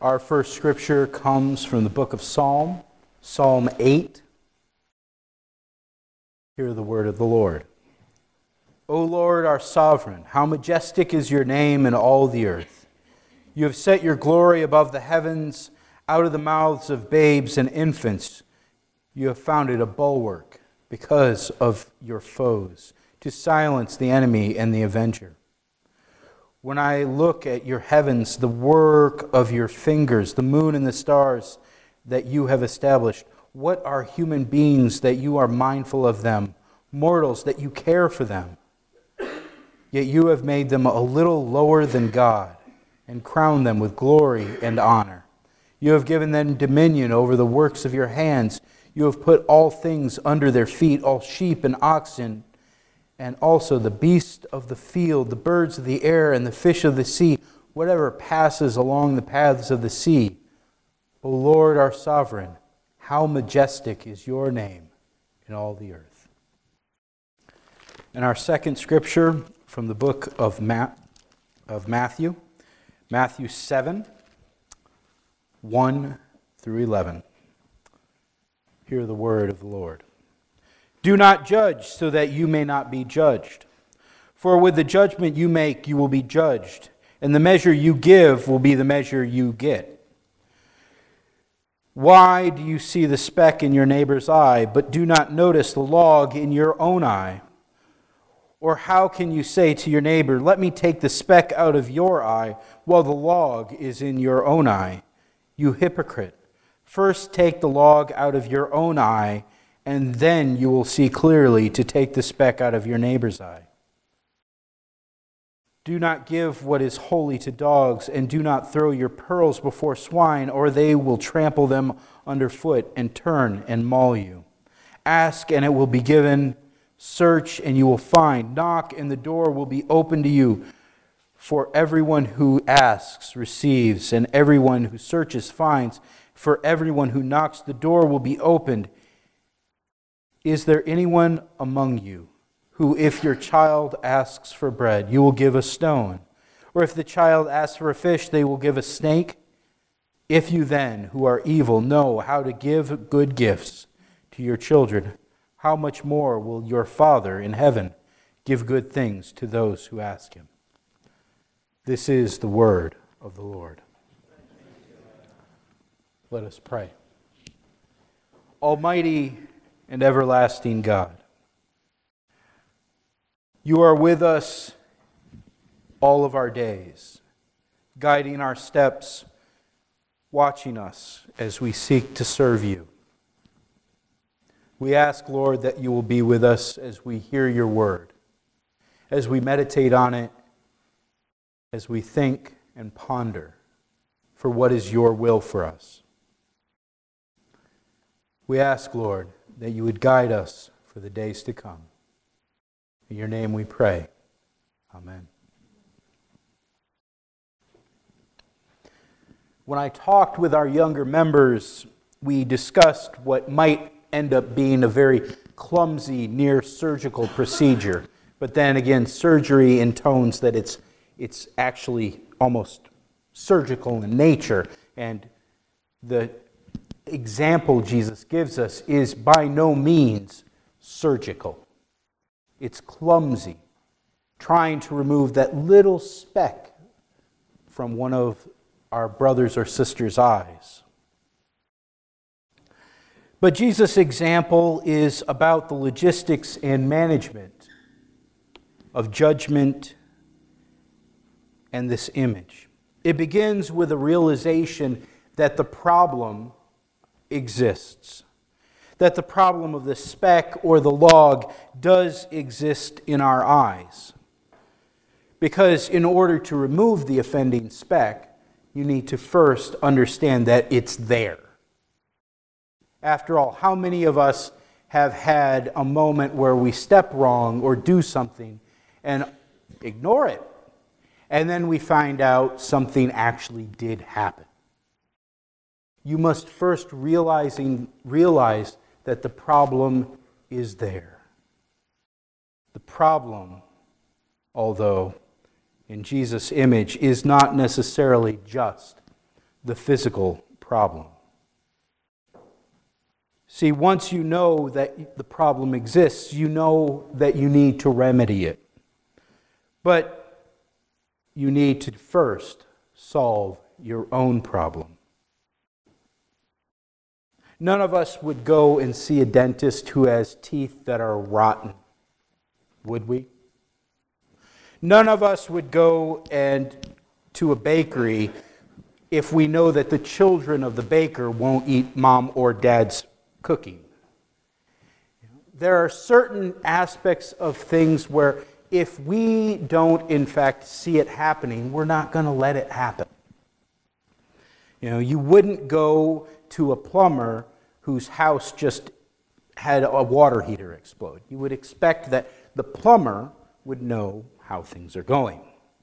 Our first scripture comes from the book of Psalm 8. Hear the word of the Lord. O Lord, our sovereign, how majestic is your name in all the earth. You have set your glory above the heavens. Out of the mouths of babes and infants, you have founded a bulwark because of your foes, to silence the enemy and the avenger. When I look at your heavens, the work of your fingers, the moon and the stars that you have established, what are human beings that you are mindful of them, mortals that you care for them? Yet you have made them a little lower than God and crowned them with glory and honor. You have given them dominion over the works of your hands. You have put all things under their feet, all sheep and oxen, and also the beasts of the field, the birds of the air, and the fish of the sea, whatever passes along the paths of the sea. O Lord, our sovereign, how majestic is your name in all the earth. And our second scripture from the book of Matthew, Matthew 7, 1 through 11. Hear the word of the Lord. Do not judge so that you may not be judged. For with the judgment you make, you will be judged, and the measure you give will be the measure you get. Why do you see the speck in your neighbor's eye, but do not notice the log in your own eye? Or how can you say to your neighbor, let me take the speck out of your eye, while the log is in your own eye? You hypocrite, first take the log out of your own eye, and then you will see clearly to take the speck out of your neighbor's eye. Do not give what is holy to dogs, and do not throw your pearls before swine, or they will trample them underfoot and turn and maul you. Ask, and it will be given. Search, and you will find. Knock, and the door will be open to you. For everyone who asks receives, and everyone who searches finds. For everyone who knocks, the door will be opened. Is there anyone among you who, if your child asks for bread, you will give a stone? Or if the child asks for a fish, they will give a snake? If you then, who are evil, know how to give good gifts to your children, how much more will your Father in heaven give good things to those who ask him? This is the word of the Lord. Let us pray. Almighty and everlasting God, you are with us all of our days, guiding our steps, watching us as we seek to serve you. We ask, Lord, that you will be with us as we hear your word, as we meditate on it, as we think and ponder for what is your will for us. We ask, Lord, that you would guide us for the days to come. In your name we pray. Amen. When I talked with our younger members, we discussed what might end up being a very clumsy, near-surgical procedure. But then again, surgery intones that it's actually almost surgical in nature. And the example Jesus gives us is by no means surgical. It's clumsy, trying to remove that little speck from one of our brothers or sisters' eyes. But Jesus' example is about the logistics and management of judgment and this image. It begins with a realization that the problem exists, that the problem of the speck or the log does exist in our eyes. Because in order to remove the offending speck, you need to first understand that it's there. After all, how many of us have had a moment where we step wrong or do something and ignore it, and then we find out something actually did happen? You must first realize that the problem is there. The problem, although in Jesus' image, is not necessarily just the physical problem. See, once you know that the problem exists, you know that you need to remedy it. But you need to first solve your own problem. None of us would go and see a dentist who has teeth that are rotten, would we? None of us would go to a bakery if we know that the children of the baker won't eat mom or dad's cooking. There are certain aspects of things where if we don't, in fact, see it happening, we're not going to let it happen. You wouldn't go to a plumber whose house just had a water heater explode. You would expect that the plumber would know how things are going.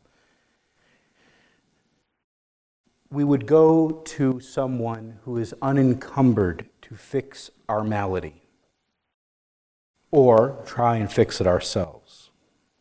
We would go to someone who is unencumbered to fix our malady, or try and fix it ourselves.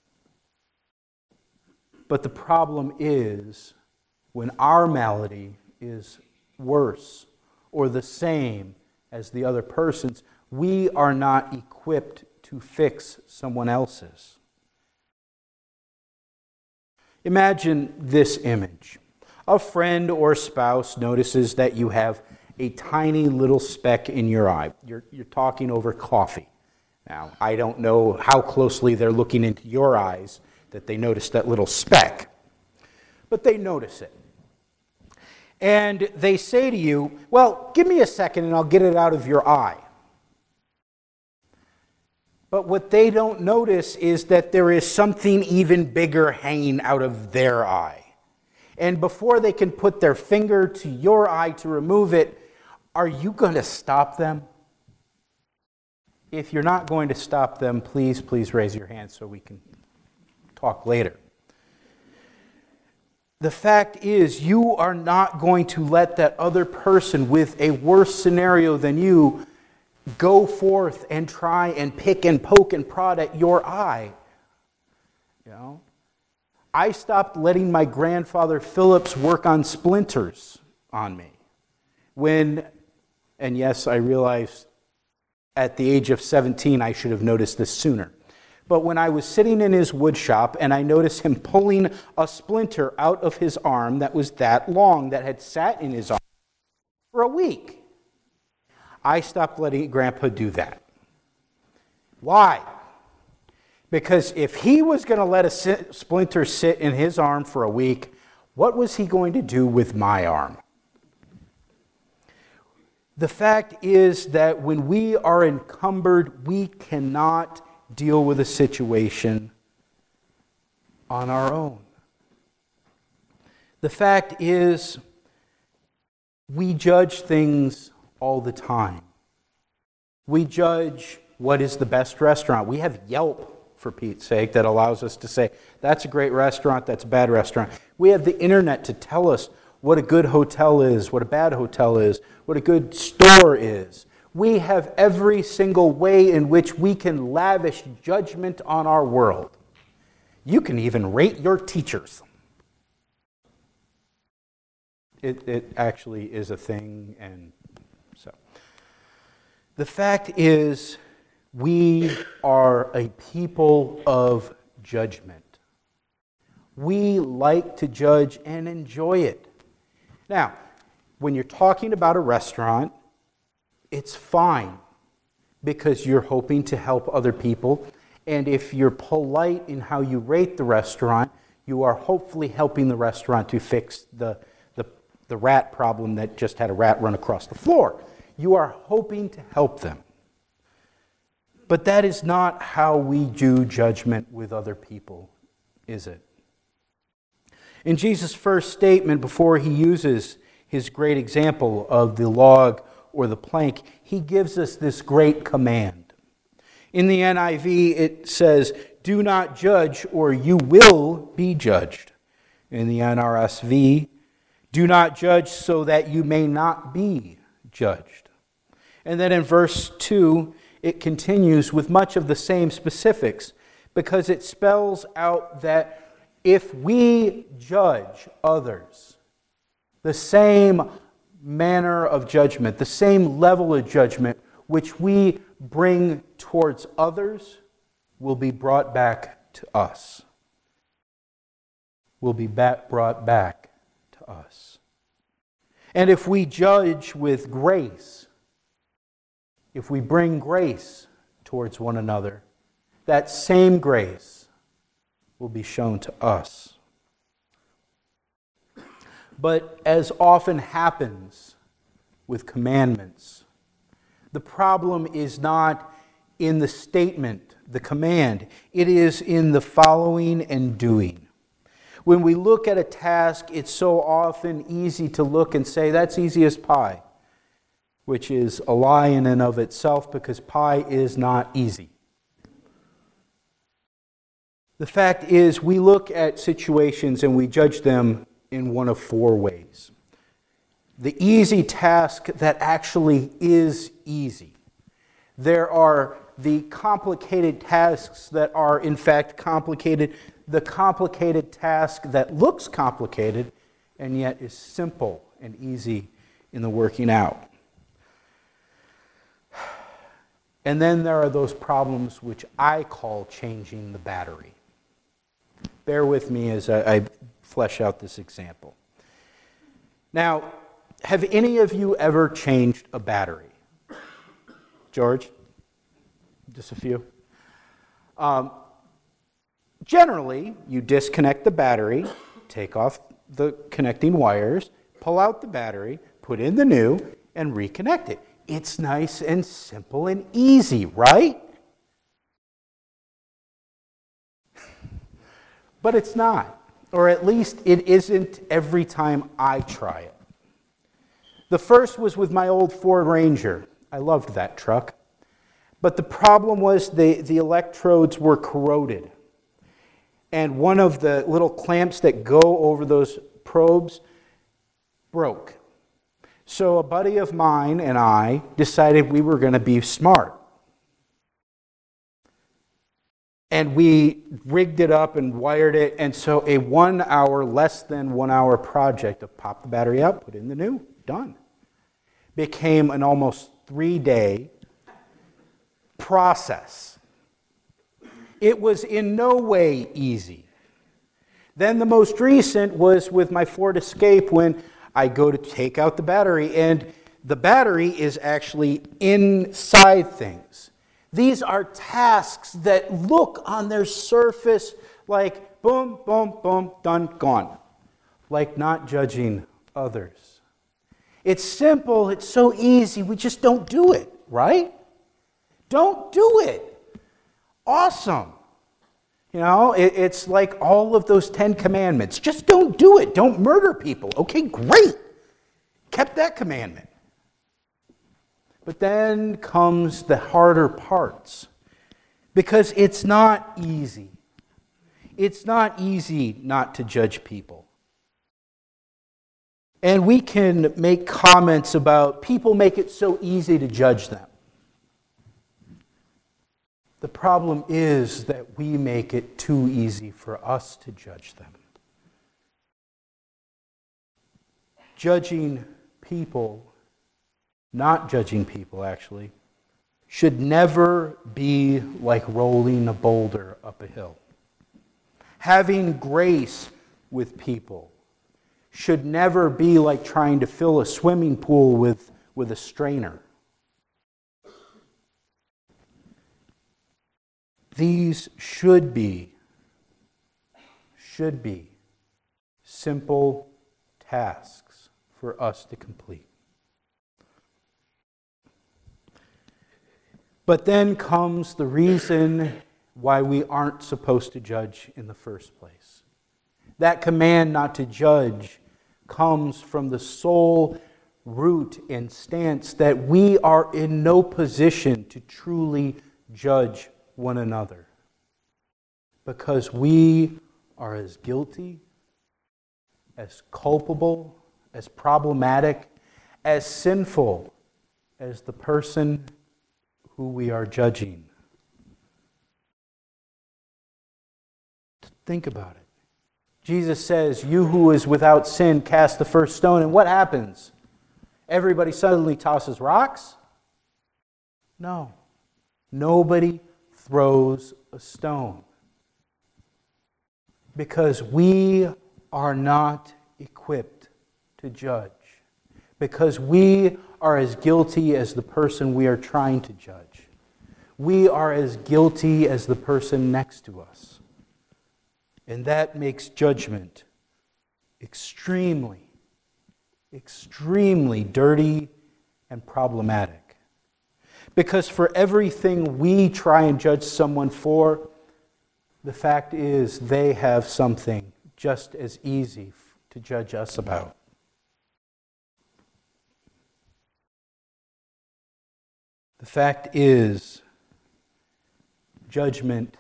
But the problem is, when our malady is worse or the same as the other person's, we are not equipped to fix someone else's. Imagine this image. A friend or spouse notices that you have a tiny little speck in your eye. You're talking over coffee. Now, I don't know how closely they're looking into your eyes that they notice that little speck, but they notice it. And they say to you, well, give me a second and I'll get it out of your eye. But what they don't notice is that there is something even bigger hanging out of their eye. And before they can put their finger to your eye to remove it, are you going to stop them? If you're not going to stop them, please raise your hand so we can talk later. The fact is, you are not going to let that other person with a worse scenario than you go forth and try and pick and poke and prod at your eye. I stopped letting my grandfather Phillips work on splinters on me. And yes, I realized at the age of 17 I should have noticed this sooner. But when I was sitting in his wood shop and I noticed him pulling a splinter out of his arm that was that long, that had sat in his arm for a week, I stopped letting Grandpa do that. Why? Because if he was going to let a splinter sit in his arm for a week, what was he going to do with my arm? The fact is that when we are encumbered, we cannot deal with a situation on our own. The fact is, we judge things all the time. We judge what is the best restaurant. We have Yelp, for Pete's sake, that allows us to say, that's a great restaurant, that's a bad restaurant. We have the internet to tell us what a good hotel is, what a bad hotel is, what a good store is. We have every single way in which we can lavish judgment on our world. You can even rate your teachers. It actually is a thing, and so. The fact is, we are a people of judgment. We like to judge and enjoy it. Now, when you're talking about a restaurant, it's fine because you're hoping to help other people. And if you're polite in how you rate the restaurant, you are hopefully helping the restaurant to fix the rat problem that just had a rat run across the floor. You are hoping to help them. But that is not how we do judgment with other people, is it? In Jesus' first statement, before he uses his great example of the log or the plank, he gives us this great command. In the NIV, it says, "Do not judge, or you will be judged." In the NRSV, "Do not judge so that you may not be judged." And then in verse 2, it continues with much of the same specifics, because it spells out that if we judge others, The same manner of judgment, the same level of judgment which we bring towards others will be brought back to us. Will be brought back to us. And if we judge with grace, if we bring grace towards one another, that same grace will be shown to us. But as often happens with commandments, the problem is not in the statement, the command. It is in the following and doing. When we look at a task, it's so often easy to look and say, that's easy as pie, which is a lie in and of itself because pie is not easy. The fact is, we look at situations and we judge them in one of four ways. The easy task that actually is easy. There are the complicated tasks that are in fact complicated. The complicated task that looks complicated and yet is simple and easy in the working out. And then there are those problems which I call changing the battery. Bear with me as I flesh out this example. Now, have any of you ever changed a battery? George? Just a few? Generally, you disconnect the battery, take off the connecting wires, pull out the battery, put in the new, and reconnect it. It's nice and simple and easy, right? But it's not, or at least it isn't every time I try it. The first was with my old Ford Ranger. I loved that truck. But the problem was the electrodes were corroded. And one of the little clamps that go over those probes broke. So a buddy of mine and I decided we were going to be smart. And we rigged it up and wired it. And so a less than 1 hour project of pop the battery out, put in the new, done, became an almost 3-day process. It was in no way easy. Then the most recent was with my Ford Escape when I go to take out the battery and the battery is actually inside things. These are tasks that look on their surface like boom, boom, boom, done, gone. Like not judging others. It's simple, it's so easy, we just don't do it, right? Don't do it. Awesome. You know, it's like all of those 10 commandments. Just don't do it. Don't murder people. Okay, great. Kept that commandment. But then comes the harder parts. Because it's not easy. It's not easy not to judge people. And we can make comments about people make it so easy to judge them. The problem is that we make it too easy for us to judge them. Judging people, not judging people actually, should never be like rolling a boulder up a hill. Having grace with people should never be like trying to fill a swimming pool with a strainer. These should be simple tasks for us to complete. But then comes the reason why we aren't supposed to judge in the first place. That command not to judge comes from the sole root and stance that we are in no position to truly judge one another. Because we are as guilty, as culpable, as problematic, as sinful as the person who we are judging. Think about it. Jesus says, "You who is without sin, cast the first stone." And what happens? Everybody suddenly tosses rocks? No. Nobody throws a stone. Because we are not equipped to judge. Because we are as guilty as the person we are trying to judge. We are as guilty as the person next to us. And that makes judgment extremely dirty and problematic. Because for everything we try and judge someone for, the fact is they have something just as easy to judge us about. The fact is, judgment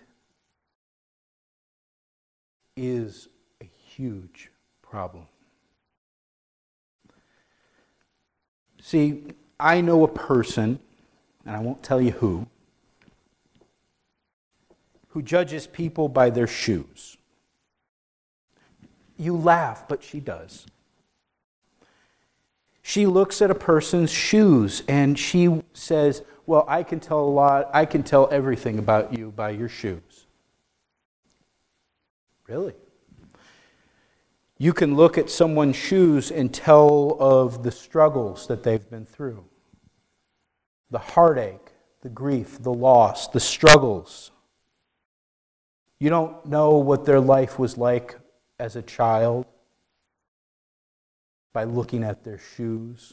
is a huge problem. See, I know a person, and I won't tell you who judges people by their shoes. You laugh, but she does. She looks at a person's shoes and she says, "Well, I can tell everything about you by your shoes." Really? You can look at someone's shoes and tell of the struggles that they've been through. The heartache, the grief, the loss, the struggles. You don't know what their life was like as a child by looking at their shoes.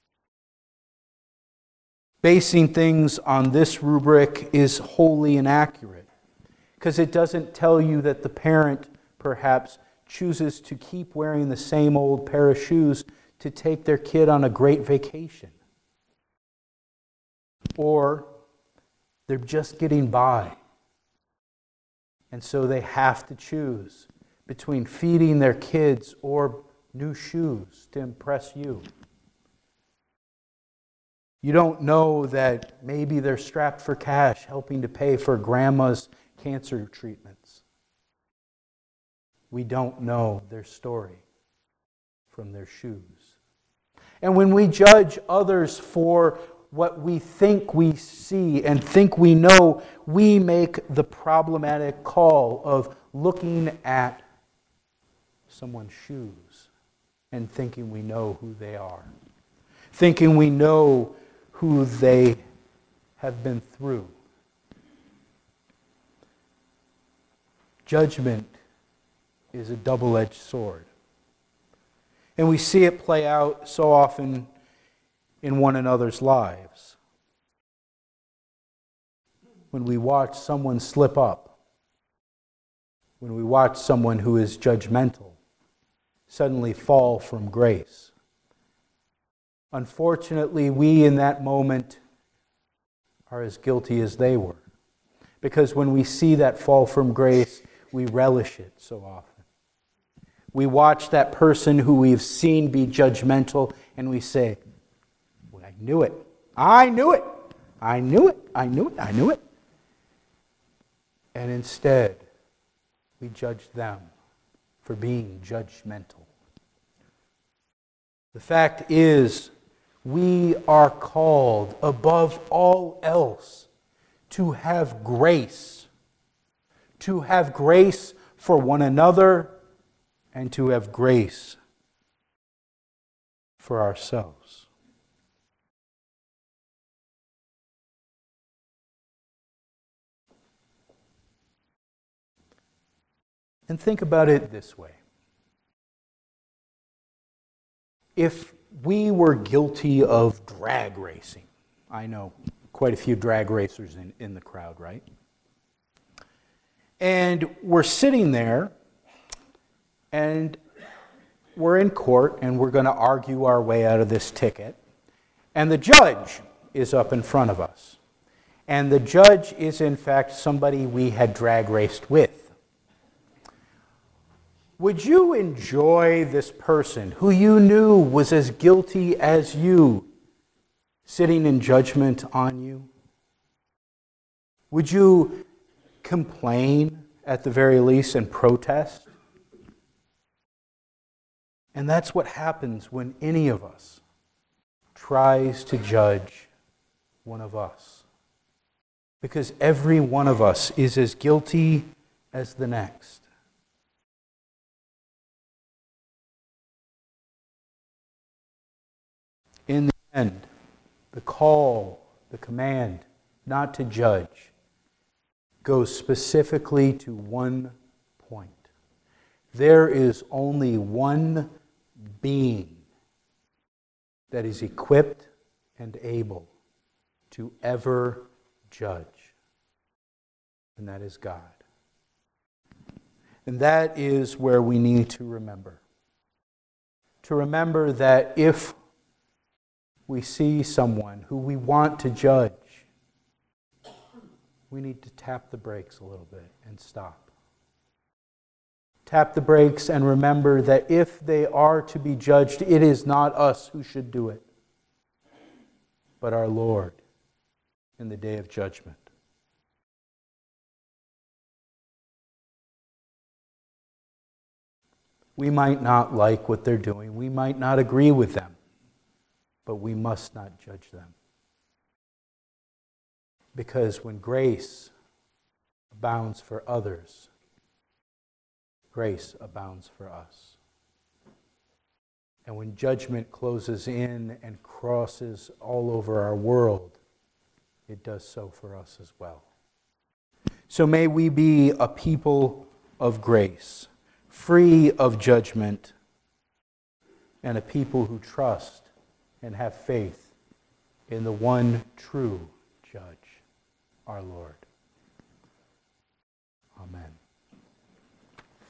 Basing things on this rubric is wholly inaccurate because it doesn't tell you that the parent perhaps chooses to keep wearing the same old pair of shoes to take their kid on a great vacation. Or they're just getting by. And so they have to choose between feeding their kids or new shoes to impress you. You don't know that maybe they're strapped for cash helping to pay for grandma's cancer treatments. We don't know their story from their shoes. And when we judge others for what we think we see and think we know, we make the problematic call of looking at someone's shoes and thinking we know who they are, thinking we know who they have been through. Judgment is a double-edged sword. And we see it play out so often in one another's lives. When we watch someone slip up, when we watch someone who is judgmental suddenly fall from grace. Unfortunately, we in that moment are as guilty as they were. Because when we see that fall from grace, we relish it so often. We watch that person who we've seen be judgmental and we say, "Well, I knew it. I knew it. I knew it. I knew it. I knew it." And instead, we judge them for being judgmental. The fact is, we are called above all else to have grace. To have grace for one another and to have grace for ourselves. And think about it this way. If we were guilty of drag racing, I know quite a few drag racers in the crowd, right? And we're sitting there, and we're in court, and we're going to argue our way out of this ticket. And the judge is up in front of us. And the judge is, in fact, somebody we had drag raced with. Would you enjoy this person who you knew was as guilty as you sitting in judgment on you? Would you complain at the very least and protest? And that's what happens when any of us tries to judge one of us. Because every one of us is as guilty as the next. In the end, the call, the command not to judge goes specifically to one point. There is only one being that is equipped and able to ever judge, and that is God. And that is where we need to remember. To remember that if we see someone who we want to judge, we need to tap the brakes a little bit and stop. Tap the brakes and remember that if they are to be judged, it is not us who should do it, but our Lord in the day of judgment. We might not like what they're doing. We might not agree with them, but we must not judge them. Because when grace abounds for others, grace abounds for us. And when judgment closes in and crosses all over our world, it does so for us as well. So may we be a people of grace, free of judgment, and a people who trust and have faith in the one true Judge, our Lord.